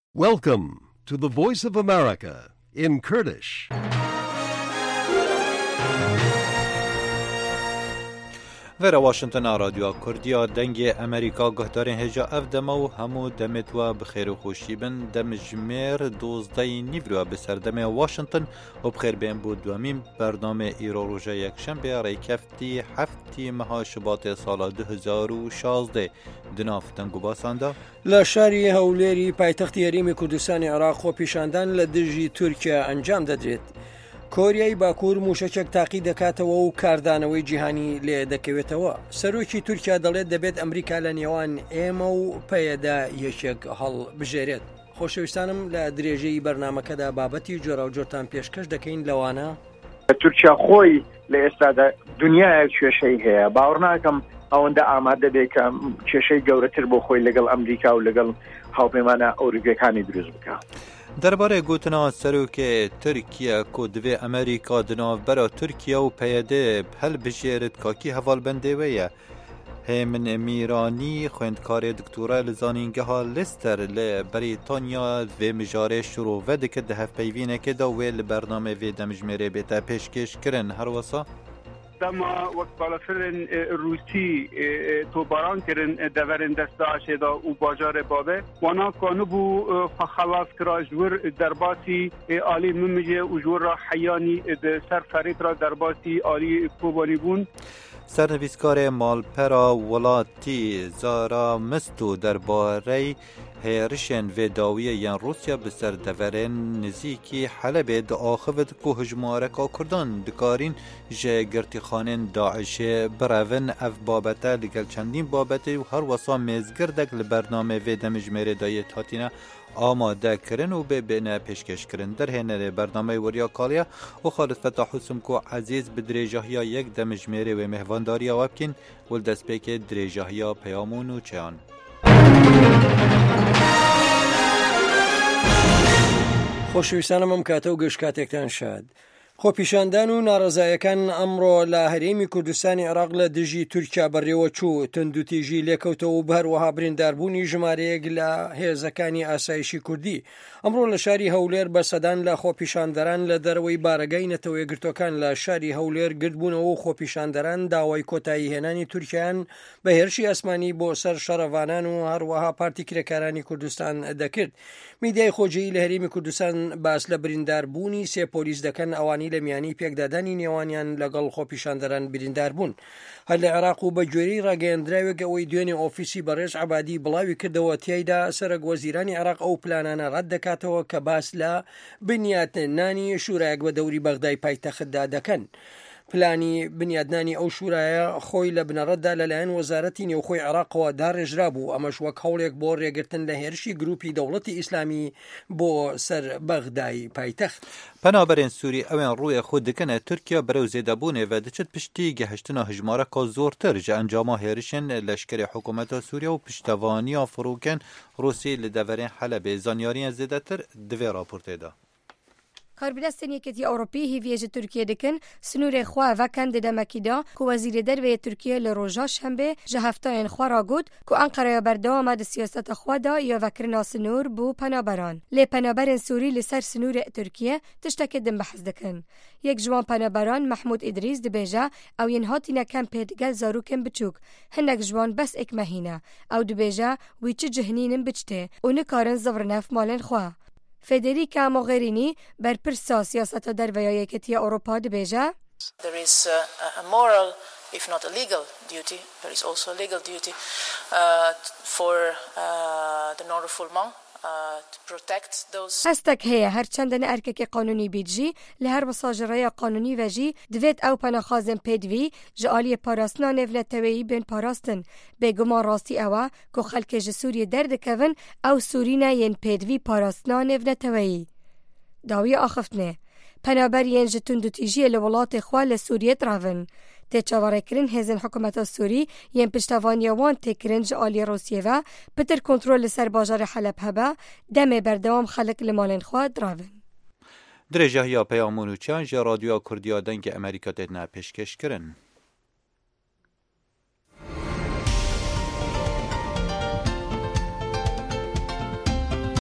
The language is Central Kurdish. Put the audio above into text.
Welcome to the Voice of America in Kurdish. ورا واشنطن رادیو کردیا دنگ امریکا گهدارین هجا اف دمو همو دمت و بخیر و خوشی بن دم جمیر 12 نیورو بسردم واشنطن و بخیر بین بود دوامین برنامه ایرو روژه یک شنبه ریکفتی هفتی مها شباط سال 2016 دناف دنگو باساندا لشاری هولێری پایتەختی یاریمی کوردستانی عێراق خۆ پیشاندان لە دژی تورکیا ئەنجام دەدرێت. کۆریای باکوور موشەکێک تاقی دەکاتەوە و کاردانەوەی جیهانی لێ دەکەوێتەوە. سەرۆکی تورکیا دەڵێت دەبێت ئەمریکا لە نێوان ئێمە و پەیەدا یەکێک هەڵ بژێرێت. خۆشەویستانم لە درێژەی بەرنامەکەدا بابەتی جۆرە و جۆرتان پێشکەش دەکەین لەوانە. تورکیا خۆی لە ئێستادا دنیای کێشەی هەیە، باوەڕ ناکەم ئەوەندە ئامادە بێت کە کێشەی گەورەتر بۆ خۆی لەگەڵ ئەمریکا و لەگەڵ هاوپەیمانە ئەوروپیەکانی دروست بکات. درباره گوتنا سروک ترکیه کو دوی امریکا دناو برا ترکیه و پیاده هل بجیرد کاکی حوال بنده ویه همن میرانی خوندکار دکتورا لزانینگه ها لستر لبریتانیا و مجاره شروع و دکت ده هف پیوینه که دا ویل برنامه وی دمجمره بیتا پیشکش کرن هر واسا دما وقت بالافرن روسی توباران کرن دورن دستاش دا او باجار بابه وانا کانو بو خلاص کرا جور درباتی آلی ممیجه و جور را حیانی سر فرید را درباتی آلی کوبانی بون. سرنویسکار مالپرا ولاتی زارا مستو درباره هێرشên vêdawiyê yên Rûsya bi ser deverên nizîkî Helebê diaxivin ku hejmareka Kurdan dikarîn ji girtîxanên Daişê birevin. Ev babete li gel çendîn babetê û her wesa mêzgirdek li bername vê demijmêrê dayê hatîne amade kirin û bêbêne pêşkêşkirin. Derhêne lê bernameyê weriya kaliye û Xalid Fetah Husum ku ezîz bi dirêjahiya yek demijmêrê wê mehvandariya we bikîn û li destpêkê dirêjahiya peyamûn û çeyan. خۆشەویستانم ئەم کاتە و گەشت کاتێکتان شاد. خۆپیشاندان و ناڕەزایەکان ئەمڕۆ لە هەرێمی کوردستانی عێراق لە دژی تورکیا بەڕێوە چوو تندوتیژی لێکەوتەوە و بەروەها برینداربوونی ژمارەیەک لە هێزەکانی ئاسایشی کوردی. ئەمڕۆ لە شاری هەولێر بەسەدان لە خۆپیشاندەران لە دەرەوەی بارەگای نەتەوە یەکگرتوەکان لە شاری هەولێر گردبوونەوە و خۆپیشاندەران داوای کۆتایی هێنانی تورکیان بە هێرشی ئەسمانی بۆ سەر شەڕەوانان و هەروەها پارتی کرێکارانی کوردستان دەکرد. میدیای خۆجیی لە هەرێمی کوردستان باس لە برینداربوونی سێ پۆلیس دەکەن ئەوانی لە میانی پێکدادانی نێوانیان لەگەڵ خۆپیشاندەران بریندار بوون. هەر لە عێراق و بە گوێرەی ڕاگەیاندراوێک ئەوەی دوێنێ ئۆفیسی بەڕێز عەبادی بڵاوی کردەوە تیایدا سەرۆک وەزیرانی عێراق ئەو پلانانە ڕەت دەکاتەوە کە باس لە بنیاتنانی شورایەک بە دەوری بەغدای پایتەختدا دەکەن. پلانی بنیادنانی ئەو شورایە خۆی لە بنەڕەتدا لەلایەن وەزارەتی نێوخۆی عێراقەوە داڕێژرا بوو. ئەمەش وەک هەوڵێک بۆ ڕێگرتن لە هێرشی گروپی دەوڵەتی ئیسلامی بۆ سەر بەغدای پایتەخت. پەنابەرێن سووری ئەوێن ڕووی خۆ دکەنە تورکیا بەرەو زێدەبوونێ و دەچێت پشتی گەهشتنە هژمارەکە زۆرتر ji ئەنجاما هێرشên لەشکری حکوومەتە سووریا و پشتەوانییا فڕوکەن رووسی li deverên Helebê zanyariyên zêdetir divê raportêda. کاربدەستێن یەکێتی ئەوڕۆپی هیڤێژە تورکیە دکن سنوورێ خوا ڤەکەن دەدەمەکیدا کو وەزیرە دەربەیە تورکیە لە ڕۆژاش هەمبێ ji heftayên xwe ragot ku Enqeraya berdewama di siyaseta xwe da yêvekirina sinûr bû penaberan. Lê penaberên Sûrî li ser sinûrê Tirkiye tiştekê din behs dikin. Yek ji wan penaberan Mehmûd İdrîs dibêje ew yên hatîne kempê digel zarokên biçûk. Hinek ji wan bes ekmehîne. Ew dibêje wî çi cihinînin biçtê û nikarin zivrinev malên xwe. Federica Mogherini berpirsa siyaseta derveya yeketiya Avropa dibêje. There is a moral, if not a legal duty, there is also a legal duty for the non-refoulement to protect those. هەستێک هەیە هەرچەندە ئەرکێکی قانونی بیتجی لە هەر بەساژڕەیە قانونی vejî divêt ew penaxwazên pêdivî ji aliyê parastina nêvneteweyî bên parastin. Bêguman rastî ew e ku xelkê ji Sûriyê derdikevin ew Sûrîne yên pêdivî parastina nêvneteweyî. Dawiya axiftinê penaberiyên ji tundutîjiyê li welatê xwe li Sûriyê diravin. Tê çavarêkirin hêzên hikûmeta Sûrî yên piştevaniya wan têkirin ji aliyê Rûsyê ve pitir kontrol li ser bajarê Heleb hebe demê berdewam xelek li malên xwe diravin. Dirêjahiya peyamûn û çiyan ji Radyoya Kurdiya dengê Amerîka têne pêşkêşkirin.